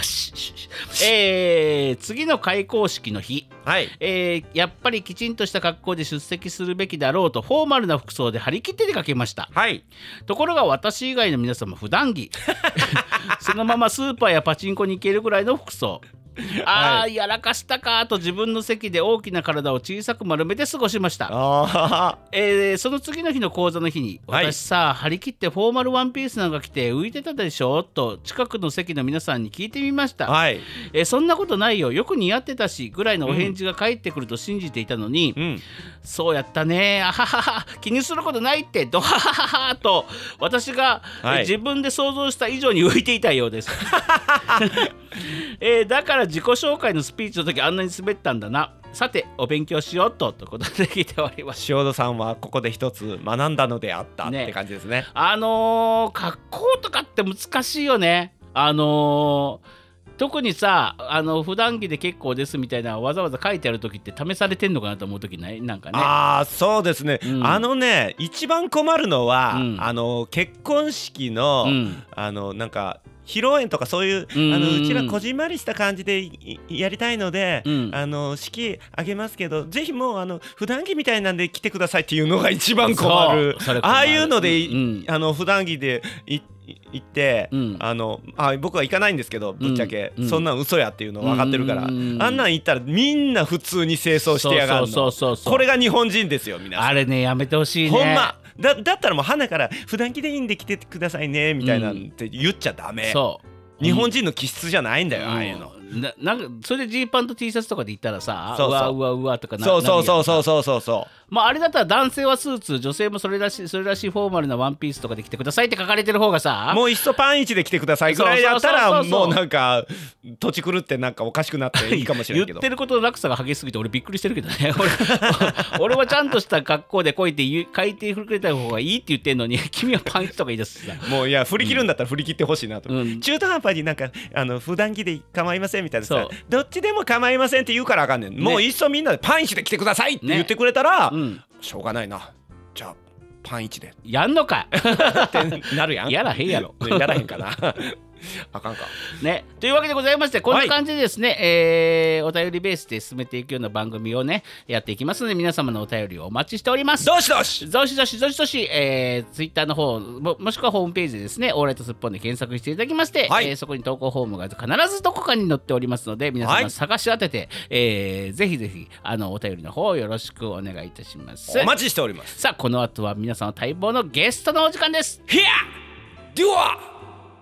A: えー、次の開講式の日、
B: はい、
A: えー、やっぱりきちんとした格好で出席するべきだろうとフォーマルな服装で張り切って出かけました、
B: はい、
A: ところが私以外の皆様普段着そのままスーパーやパチンコに行けるぐらいの服装。あー、はい、やらかしたかと自分の席で大きな体を小さく丸めて過ごしました。
B: あ、
A: えー、その次の日の講座の日に、
B: はい、
A: 私さ張り切ってフォーマルワンピースなんか着て浮いてたでしょと近くの席の皆さんに聞いてみました、
B: はい、
A: えー、そんなことないよよく似合ってたしぐらいのお返事が返ってくると信じていたのに、
B: うん、
A: そうやったねあははは気にすることないってドハハハハと私が、はい、えー、自分で想像した以上に浮いていたようですえー、だから自己紹介のスピーチの時あんなに滑ったんだな。さてお勉強しようとということで聞いております。
B: 塩田さんはここで一つ学んだのであったって感じですね。
A: あのー、格好とかって難しいよね。あのー、特にさあの普段着で結構ですみたいなわざわざ書いてある時って試されてんのかなと思う時ないなんかね。
B: ああそうですね、うん、あのね一番困るのは、うん、あの結婚式の、うん、あのなんか披露宴とかそういう、うんうん、あのうちらこじんまりした感じでやりたいので、うん、あの式あげますけどぜひもうあの普段着みたいなんで来てくださいっていうのが一番困る。ああいうので、うん、あの普段着でい行って、うん、あのあ僕は行かないんですけどぶっちゃけ、うん、そんなん嘘やっていうの分かってるから、うん、あんなん行ったらみんな普通に清掃してやがるの。これが日本人ですよ皆さん。
A: あれねやめてほしいね。
B: ほんまだ, だったらもう花から普段着でいいんで来てくださいねみたいなんて言っちゃダメ、うん、そう日本人の気質じゃないんだよ、うん、ああいうの
A: な, なんかそれでジーパンと T シャツとかで行ったらさ
B: そうそう
A: うわうわうわとかな
B: そうそうそうそうそうそうそう
A: まああれだったら男性はスーツ女性もそれらしいそれらしいフォーマルなワンピースとかで着てくださいって書かれてる方がさ
B: もういっそパンイチで着てくださいぐらいだったらもうなんか土地狂ってなんかおかしくなっていいかもしれないけど
A: 言ってることの落差が激しすぎて俺びっくりしてるけどね俺, 俺はちゃんとした格好でこうやって書いてくれた方がいいって言ってんのに君はパンイチとか言い出すさ
B: もういや振り切るんだったら振り切ってほしいなと、うん、中途半端になんかあの普段着で構いませんみたいなさどっちでも構いませんって言うからあかんねん、ね、もういっそみんなでパンイチで来てくださいって言ってくれたら、ねうん、しょうがないなじゃあパンイチで
A: やんのか
B: ってなるやん
A: やらへんやろ
B: やらへんかなあかんか
A: ねというわけでございましてこんな感じでですね、はいえー、お便りベースで進めていくような番組をねやっていきますので皆様のお便りをお待ちしております。
B: どしどし
A: どしどしどしどし、えー、ツイッターの方 も, もしくはホームページでですねオーライトスッポンで検索していただきまして、はいえー、そこに投稿フォームが必ずどこかに載っておりますので皆様探し当てて、はいえー、ぜひぜひあのお便りの方よろしくお願いいたします。
B: お待ちしております。
A: さあこの後は皆さんの待望のゲストのお時間です。
B: ヒアデュア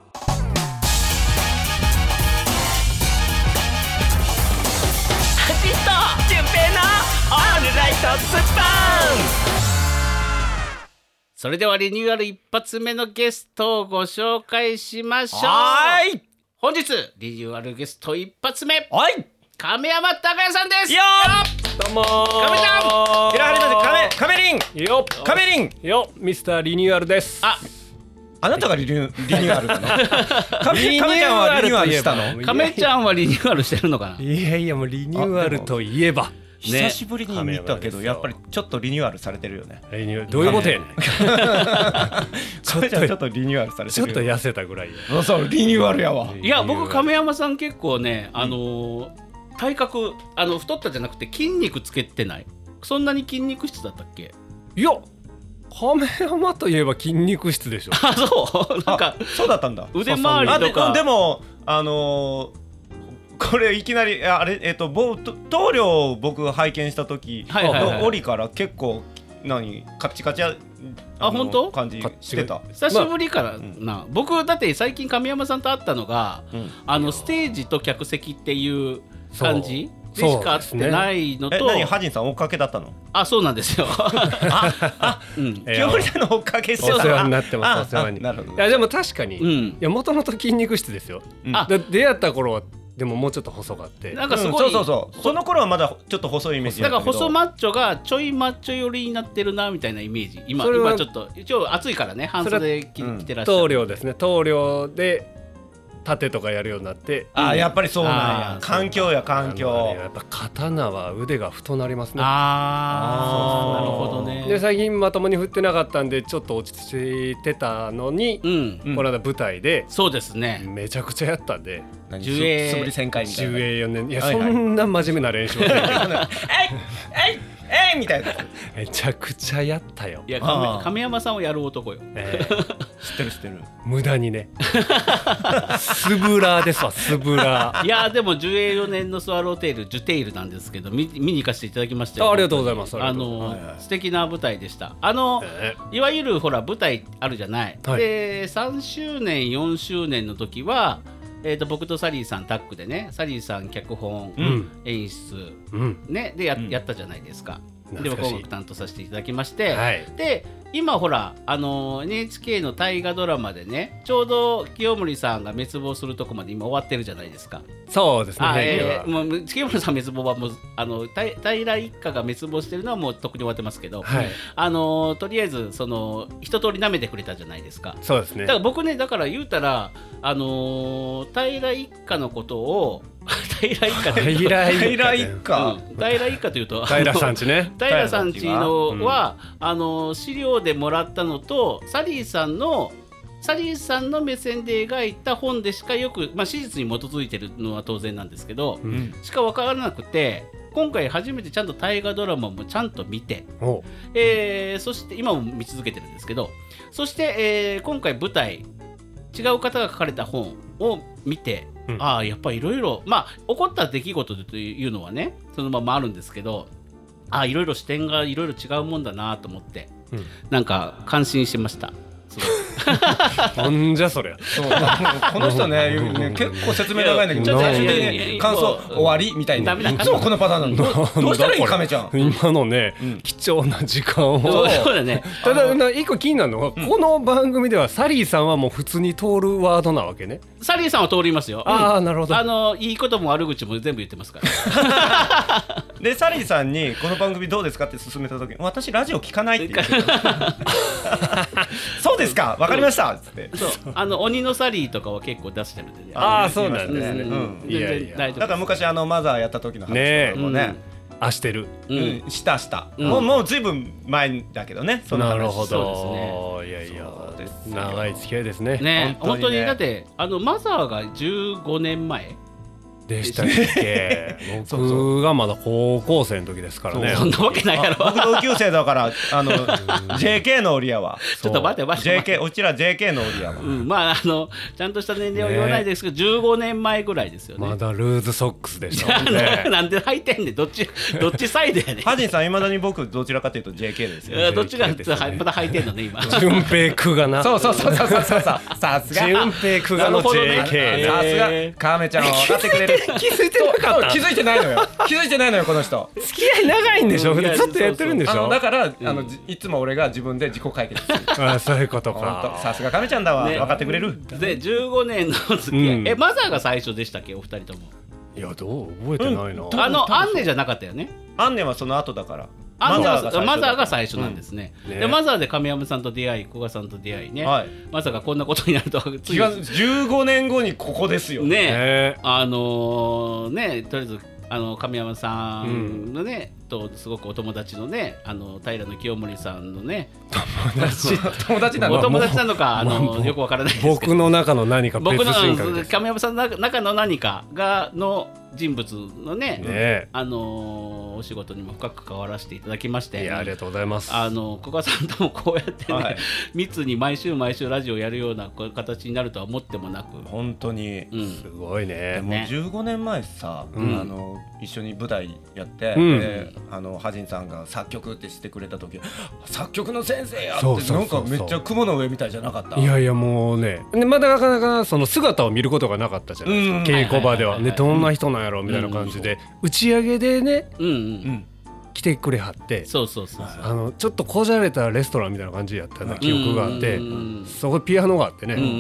A: ジュンペイのオールライトスッポン。それではリニューアル一発目のゲストをご紹介しましょう。
B: はい
A: 本日リニューアルゲスト一発目
B: はい
A: 亀山孝也さんです。
B: よ
C: どうも
A: 亀ちゃん
B: 平原まで亀亀リン
C: よ
B: 亀リン
C: よミスターリニューアルです。
A: あ
B: あなたがリニュー、リニューアルかな亀ちゃんはリニューアルしたの
A: 亀ちゃんはリニューアルしてるのかな。
C: いやいやもうリニューアルといえば
B: 久しぶりに見たけど、ね、やっぱりちょっとリニューアルされてるよね。
C: リニューどういうことやねん
B: ちょっとちょっとリニューアルされてる
C: ちょっと痩せたぐらい
B: やそうリニューアルやわ。
A: いや僕亀山さん結構ねあのー、体格あの太ったじゃなくて筋肉つけてないそんなに筋肉質だったっけ。
C: いや亀山といえば筋肉質でしょ。
A: あ、そうなんか
B: そうだったんだ。
A: 腕周りとか。
B: あで、でもあのーこれいきなりあれえっとぼ棟梁を僕拝見した時の折から結構何カッチカチや
A: あ本当
B: 感じしてた。
A: 久しぶりからな、まあうん、僕だって最近亀山さんと会ったのが、うん、あのステージと客席っていう感じでしか会ってないのと、
B: ね、え何ハジンさん追っかけだったの？
A: あそうなんですよ。
B: ああうん清盛さんの追っかけしてた。
C: お世話になってます。お世話に。
B: なるほど。
C: いやでも確かに、
A: うん、
C: いや元々筋肉質ですよ。うん、で出会った頃はでももうちょっと細かって
A: なんかすごい、
B: うん、そうそうそうその頃はまだちょっと細いイメージ
A: だから細マッチョがちょいマッチョ寄りになってるなみたいなイメージ 今, 今ちょっと一応暑いからね半袖着、うん、着てらっしゃる
C: 棟梁ですね棟梁で盾とかやるようになって、
B: ああやっぱりそうなんや環境や環境
C: やっぱ刀は腕が太なりますね。
A: ああなるほどね。
C: で最近まともに振ってなかったんでちょっと落ち着いてたのに、うん、この間舞台で
A: そうですね
C: めちゃくちゃやったんで
A: じゅうえい
B: 素振りせんかいみたいな
C: じゅうえいよねんいや、はいはい、そんな真面目な練習はないけどえい
B: えいえいみたいな
C: めちゃくちゃやったよ。
A: いや亀, 亀山さんをやる男よ、えー、
B: 知ってる知ってる
C: 無駄にねスブラーですわスブラー
A: いやでもじゅうえいよねんのスワローテイルジュテイルなんですけど 見, 見に行かせていただきましたよ。
C: あ, ありがとうございます。
A: あの、はいはい、素敵な舞台でした。あの、えー、いわゆるほら舞台あるじゃない、はい、でさんしゅうねんよんしゅうねんの時はえー、と僕とサリーさんタッグでねサリーさん脚本、うん、演出、うん、ねで や,、うん、やったじゃないですか。で僕音楽担当させていただきまして、はい、で今ほらあの エヌエイチケー の大河ドラマでねちょうど清盛さんが滅亡するとこまで今終わってるじゃないですか。
C: そうですね。
A: あ、えー、もう清盛さん滅亡はもうあの平一家が滅亡してるのはもうとっくに終わってますけど、はい、あのとりあえずその一通り舐めてくれたじゃないですか。
C: そうですね。
A: だから僕ねだから言うたらあの平一家のことを平一家というと
C: 平一
A: 家、うん、平一家というと
C: 平さんちね
A: 平さんちのは、うん、あの資料でもらったのとサリーさんのサリーさんの目線で描いた本でしかよく、まあ、史実に基づいてるのは当然なんですけど、うん、しか分からなくて今回初めてちゃんと大河ドラマもちゃんと見て、えー、そして今も見続けてるんですけどそして、えー、今回舞台違う方が書かれた本を見て、うん、ああやっぱりいろいろまあ起こった出来事というのはねそのままあるんですけどああいろいろ視点がいろいろ違うもんだなと思って、うん、なんか感心しました。
C: なんじゃそりゃ
B: そうこの人 ね, ね結構説明長いんだけど最終的に感想終わりみたいな。いつもこのパターンなの。どうしたらいい亀ちゃん
C: 今のね、うん、貴重な時間を
A: そうだ、ね、
C: ただ一個気になるのは、うん、この番組ではサリーさんはもう普通に通るワードなわけね。
A: サリーさんは通りますよ。
C: ああ、うん、なるほど。
A: あのいいことも悪口も全部言ってますから
B: でサリーさんにこの番組どうですかって勧めた時に私ラジオ聞かないって言ってそうですかわかりましたっつって
A: そうあの鬼のサリーとかは結構出してるんでね。
C: ああそうなんですね、
B: うん、いやいやだから昔あのマザーやった時の話とかもね、ね
C: あしてる、
B: うん、したした、うん、もうもうずいぶん前だけどねその話。
C: なるほど。
A: そう
C: ですね。いやいや長い付き合いですね。
A: ね本当にね、本当にだってあのマザーがじゅうごねんまえ
C: でしたっけ僕がまだ高校生の時ですからね。
A: そんなわけないやろ。
B: 僕同級生だからあのジェーケー のオリやわ。
A: ちょっと待って待って
B: ジェーケー うちら ジェーケー のオリやわ、
A: うん、まああのちゃんとした年齢は言わないですけど、ね、じゅうごねんまえぐらいですよね。
C: まだルーズソックスでしたもんね
A: なんで履いてんねんどっちどっちサイドやねん
B: ハジンさんいまだに僕どちらかというと ジェーケー ですよ、ね、
A: どっちがまだ履いてんのね今
C: 純平区がな
B: そうそうそうそうそうそうさすが
C: 純平区がの ジェーケー、
B: ね、さすが川目ちゃんは分かってくれる
C: 気づいてなかった
B: 気づいてないのよ気づいてないのよこの人
C: 付き合い長いんでしょ、うん、ずっとやってるんでしょ。
B: あのだから、うん、あのいつも俺が自分で自己解決する
C: あそういうことか。
B: さすが亀ちゃんだわ、ね、分かってくれる
A: でじゅうごねんの付き合い、うん、えマザーが最初でしたっけお二人とも。
C: いやどう覚えてないな、
A: うん、あのアンネじゃなかったよね。
B: アンネはその後だから
A: マザーがマザーが最初なんですね、うん、ねでマザーで亀山さんと出会い古賀さんと出会いね、はい、まさかこんなことになるとは
B: じゅうごねんごにここですよ
A: ね。あのー、ねとりあえずあの亀山さんのね、 とすごくお友達のねあの平野清盛さんのね
C: 友達友達なの
A: お友達なのかあのよくわからないですけど
C: 僕の中の何か別
A: 僕の
C: 人格です。
A: 亀山さんの中の何かがの人物のね
C: ね
A: あのーお仕事にも深く関わらせていただきまして
C: いやありがとうございます。
A: あの古賀さんともこうやってね、
B: はい、
A: 密に毎週毎週ラジオやるようなこういう形になるとは思ってもなく
B: 本当に、
A: うん、
C: すごいね。
B: もうじゅうごねんまえさ、
C: うん、
B: あの一緒に舞台やって、
C: うん、
B: であのハジンさんが作曲ってしてくれた時作曲の先生やって
C: そうそうそうそう
B: なんかめっちゃ雲の上みたいじゃなかった？
C: いやいやもうねでまだなかなかその姿を見ることがなかったじゃないですか、
B: うん、
C: 稽古場では、
A: はいはいはいはい
C: ね、どんな人なんやろうみたいな感じで、うん、打ち上げでね、
A: うんうんうん
C: 来てくれはって
A: そうそうそうそう
C: あのちょっとこじゃれたレストランみたいな感じやったような記憶があって、
A: うんうんうん、
C: そこピアノがあってね、
A: うんうんうん、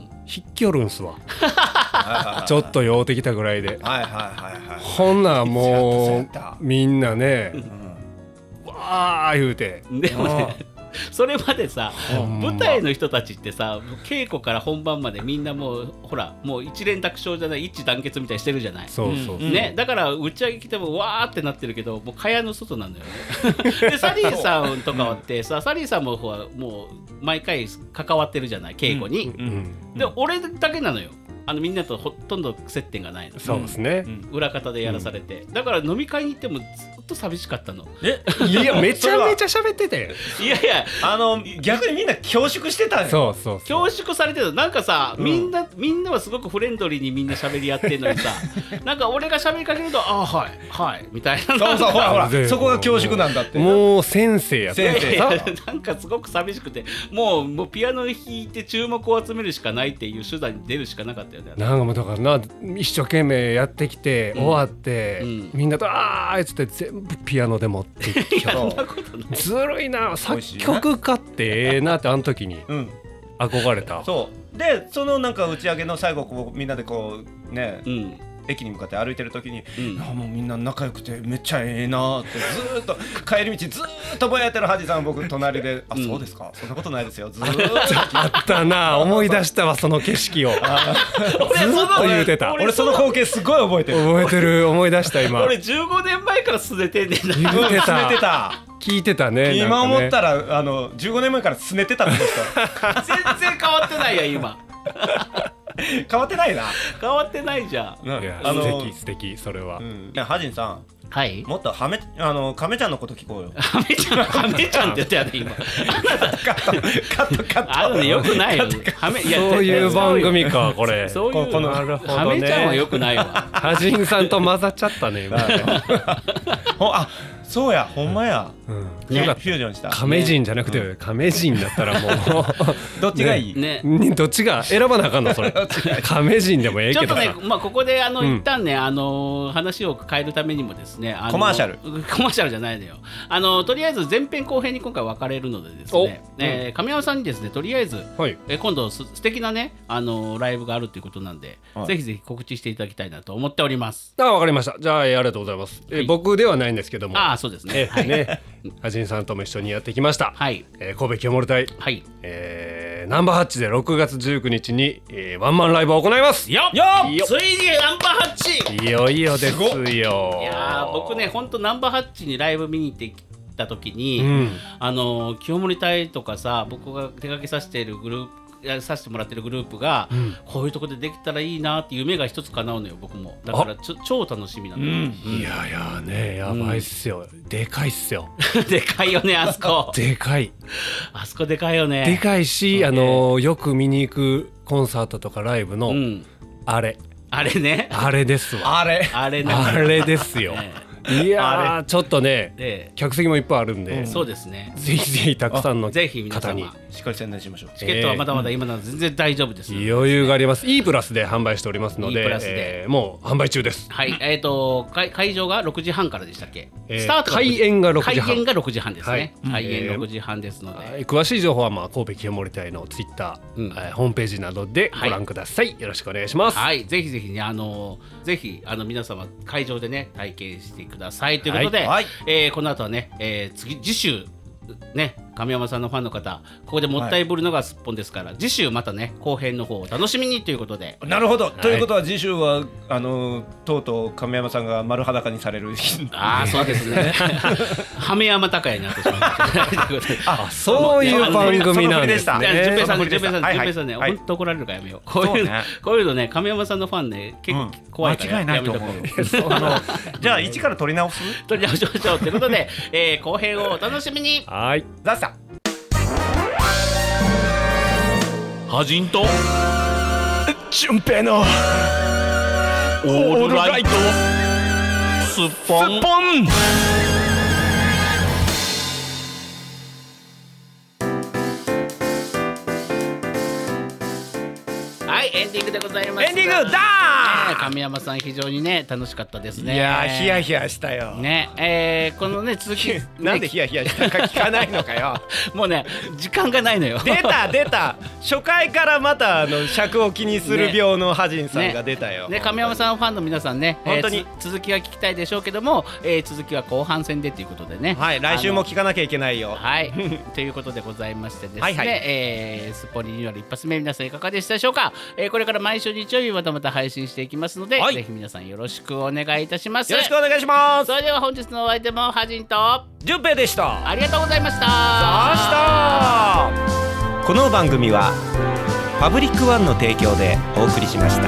C: ひっきょるんすわちょっと酔うてきたぐらいで、
B: はいはいはいはい、
C: ほんならもうみんなね、うん、わー言うて
A: でもねそれまでさ舞台の人たちってさ稽古から本番までみんなもうほらもう一連卓勝じゃない一致団結みたいにしてるじゃない。
C: そうそうそう、
A: ね、だから打ち上げ来てもわーってなってるけどもう蚊帳の外なんだよねでサリーさんとかはってさ、うん、サリーさんももう毎回関わってるじゃない稽古に、うんうんうん、で俺だけなのよあのみんなとほとんど接点がないの。
C: そうですね、
A: うん、裏方でやらされて、うん、だから飲み会に行ってもずっと寂しかったの。
C: えいやめちゃめちゃ喋ってて
A: いやいや
B: あの逆にみんな恐縮してたよ。
C: そうそうそう
A: 恐縮されてるなんかさ、うん、みんなみんなはすごくフレンドリーにみんな喋り合ってんのにさなんか俺が喋りかけるとあはいはいみたいな
B: そうそうほらほらそこが恐縮なんだって
C: もう先生やった
B: 先生
A: なんかすごく寂しくてもうもうピアノ弾いて注目を集めるしかないっていう手段に出るしかなかったよね。
C: なんかもうだからな一生懸命やってきて、うん、終わって、うん、みんなとあーっつって全部ピアノで持ってきてずるいな作曲家ってええなってあの時に憧れた、
B: うん、そうでそのなんか打ち上げの最後こうみんなでこうね、うん、駅に向かって歩いてる時に、うん、もうみんな仲良くてめっちゃええなってずっと帰り道ずっとぼやってるハジさん僕隣であ、うん、そうですかそんなことないですよずっと
C: あったな思い出したわその景色をずっと言うてた。
B: 俺その光景すごい覚えてる
C: 覚えてる思い出した今
A: 俺じゅうごねんまえからすねてんねんな
C: 言うてた
B: すねてた
C: 聞いてたね。
B: 今思ったら、ね、あのじゅうごねんまえからすねてたんです
A: 全然変わってないや今
B: 変わってないな
A: 変わってないじゃん。
C: いやあの素敵素敵それは、うん、
B: いやハジンさん
A: はい、
B: もっとはめあの亀ちゃんのこと聞こうよ。
A: ハメちゃんハメちゃんって言ってやね今。カ
B: ットカット
A: あのねよくないよ。ハメいや
C: そういう番組かこれ。
A: そういう
C: このなるほどね。
A: ハメちゃんはよくないわ。
C: ハジンさんと混ざっちゃったね今ね。
B: あそうやほんまや。
C: うん
B: ね、フュージョンした。
C: 亀人じゃなくて、ね、亀人だったらもう
B: どっちがいい？
C: ねねどっちが選ばなあかんのそれ。亀人でもええけどさ。
A: ちょっとねまあここであの、うん、一旦ねあの話を変えるためにもですね。あの
B: コマーシャル。
A: コマーシャルじゃないのよ。あのとりあえず前編後編に今回分かれるのでですね。えー、亀山さんにですねとりあえず、はい、えー、今度す素敵なねあのライブがあるということなんで、はい、ぜひぜひ告知していただきたいなと思っております。
C: あわかりました。じゃあ、えー、ありがとうございます。えーはい、僕ではないんですけども。
A: あそうですね。
C: はい、ねハジンさんとも一緒にやってきました。はい。えー、神戸清盛隊。はい。えー、ナンバーハッチでろくがつじゅうくにちに、えー、ワンマンライブを行います。
A: よっよっついにナンバーハッチ。
C: いよいよですよ。い
A: や僕ね本当ナンバーハッチにライブ見に行ってきた時に、うん、あの清盛隊とかさ僕が手掛けさせているグループやさせてもらってるグループが、うん、こういうとこでできたらいいなっていう夢が一つ叶うのよ僕も。だからちょ超楽しみなの、うん
C: うん、いやいやねやばいっすよ、うん、でかいっすよ
A: でかいよねあそこ
C: でかい
A: あそこでかいよね
C: でかいし、あのー、よく見に行くコンサートとかライブの、うん、あれ
A: あれね
C: あれですわ
B: あれ
A: あれね
C: あれですよ、ねいやーちょっとね、ええ、客席もいっぱいあるんで、
A: うん、そうですね
C: ぜひぜひたくさんの
A: ぜひ皆
C: 方に
B: しっかり宣伝しましょう。
A: チケットはまだまだ今なら全然大丈夫です、
C: うん、余裕があります。 E プラスで販売しておりますので、
A: E プラスで、
C: えー、もう販売中です。
A: はいえーと会場がろくじはんからでしたっけ、
C: えー、スタート開演がろくじはん
A: 開演がろくじはんですね、はい、開演
C: えー、
A: ろくじはんですので、
C: 詳しい情報はまあ神戸清盛隊のツイッター、うんえー、ホームページなどでご覧ください、はい、よろしくお願いします。
A: はいぜひぜひねあのぜひあの皆様会場でね体験してくださいということで、はいはいえー、この後はね、えー、次次週ね亀山さんのファンの方、ここでもったいぶるのがすっぽんですから、はい、次週またね後編の方を楽しみにということで。
B: なるほど、はい、ということは次週はあのとうとう亀山さんが丸裸にされる
A: ああそうですね亀山高也になってしまいました
C: あそういう番組なんですね。
A: 順平さんね、順平さん、順平さんね、本当怒られるからやめよう。こういうこういうのね、亀山さんのファンね結構怖いからやめとこう。
B: じゃあ一から撮り直す
A: 撮り直しましょうということで、えー、後編をお楽しみに。
C: はい、
B: ザスタ
A: ハジンと
B: 順平の
A: オールライトスッポン。はい、エンディングでございます。
B: エンディングだー、
A: 亀山さん非常にね楽しかったですね。
B: いやーヒヤヒヤしたよ
A: ね。えー、このね続き
B: なんでヒヤヒヤしたか聞かないのかよ
A: もうね時間がないのよ
B: 出た出た初回からまたあの尺を気にする病のハジンさんが出たよ、
A: ねね、亀山さんファンの皆さんね
B: 本当に、
A: えー、続きは聞きたいでしょうけども、えー、続きは後半戦でということでね。
B: はい来週も聞かなきゃいけないよ。
A: はいということでございましてですね、
B: はいはい、
A: えー、スポリニューアル一発目皆さんいかがでしたでしょうか。えー、これから毎週日曜日またまた配信していきますので、はい、ぜひ皆さんよろしくお願いいたします。
B: よろしくお願いします。
A: それでは本日のお相手もハジンと
B: 順平でした。
A: ありがとうございました。
B: さあしたこの番組はパブリックワンの提供でお送りしました。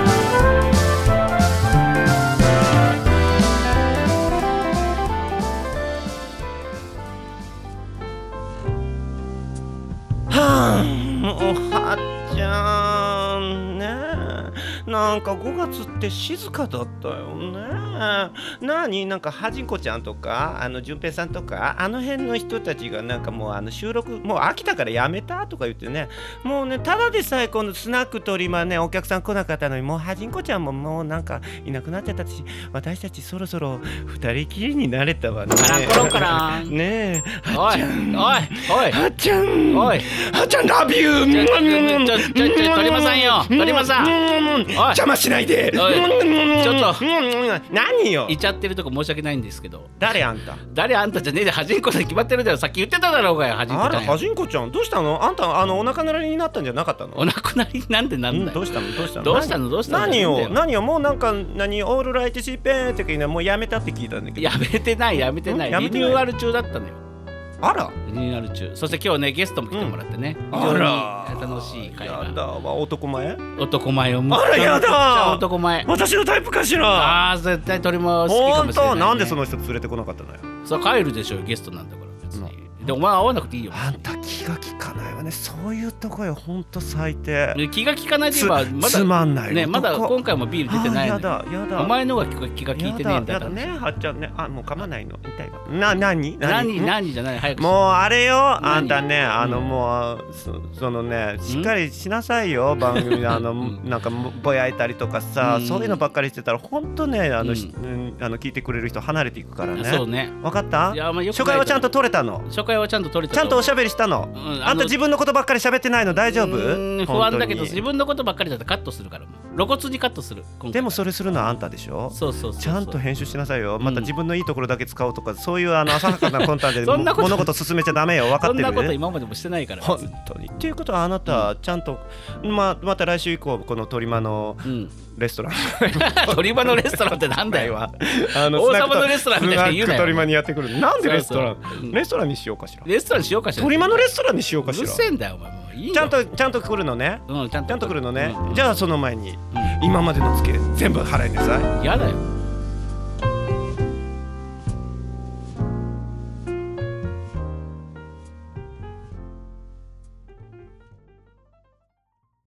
B: はあ、もうはっちゃんねえ、なんかごがつって静かだったよね。なになんかはじんこちゃんとかあの順平さんとかあの辺の人たちがなんかもうあの収録もう飽きたからやめたとか言ってね、もうねただでさえこのスナックトリマねお客さん来なかったのに、もうはじんこちゃんももうなんかいなくなっちゃったし、私たちそろそろ二人きりになれたわね。
A: カランコロンカラン
B: ねえ
A: おいおいおい
B: はっちゃん
A: おい
B: はっちゃんラビュー。
A: ちょちょちょちょ鳥間さんよ鳥間さん
B: 邪魔しないで。
A: おいちょっと
B: 何よ
A: いちゃってるとこ申し訳ないんですけど。
B: 誰あんた
A: 誰あんたじゃねえで、はじんこさん決まってるだろ。さっき言ってただろうがよ、はじんこちゃん。
B: あらはじんこちゃんどうしたのあんた。あのお腹鳴りになったんじゃなかったの。
A: お腹鳴りになんでなんだよ、
B: うん、どうしたのどうしたの
A: どうしたのどうしたの
B: 何を何をもうなんか何オールライトシーペーって言うのもうやめたって聞いたんだけど。
A: やめてないやめてない、リニューアル中だったのよ。
B: あら
A: リニューアル中。そして今日ねゲストも来てもらってね、
B: うん、
A: 非常に楽しい会が。
B: やだわ男前
A: 男前を
B: あらやだ
A: 男前
B: 私のタイプかしら。
A: ああ絶対鳥も好きかもしれない、ね、
B: 本当なんでその人連れてこなかったのよ。
A: さあ帰るでしょゲストなんだから別に、うん、でお前会わなくていいよ。
B: あんた気が利かないわね。そういうとこよほんと最低。
A: 気が利かないといえばまだ
B: つまんない
A: ね。まだ今回もビール出てないの。
B: やだやだ。
A: お前のが気が利いてねえんだから。
B: やだねはっちゃんね。あもう噛まないの痛いわ。な何
A: 何何じゃない早く。
B: もうあれよあんたねあのもう そ, そのねしっかりしなさいよ番組であのなんかぼやいたりとかさそういうのばっかりしてたらほんとねあのあの聞いてくれる人離れていくからね。
A: そうね。
B: わかった？初回はちゃんと取れたの。
A: 初回はちゃんと取れた。
B: ちゃんとおしゃべりしたの。あんた自分のことばっかり喋ってないの大丈夫？
A: 不安だけど自分のことばっかりだとカットするから露骨にカットする。
B: でもそれするのはあんたでしょ。
A: そうそうそうそう。
B: ちゃんと編集しなさいよ。また自分のいいところだけ使うとかそういうあの浅はかな魂胆で物事進めちゃダメよ。分かってる？
A: そんなこと今までもしてないから
B: 本当に。っていうことはあなたちゃんと、うん、ま, また来週以降この鳥間のレストラン、
A: うん、鳥間のレストランってなんだよ
B: あの
A: 王様のレストランみたいに言うなよ。
B: 鳥間にやってくる。なんでレストラン
A: そうそう、
B: うん、レストランにしようかしら。
A: レストランにしようかしら。
B: 鳥間のレストランにしようかしら。
A: うるせえんだよお前もういいよ。
B: ちゃんとちゃんと来るのね、
A: うん、ちゃんと
B: ちゃんと来るのね、
A: うん、
B: じゃあその前に、うん、今までのツケ全部払いなさい。
A: やだよ。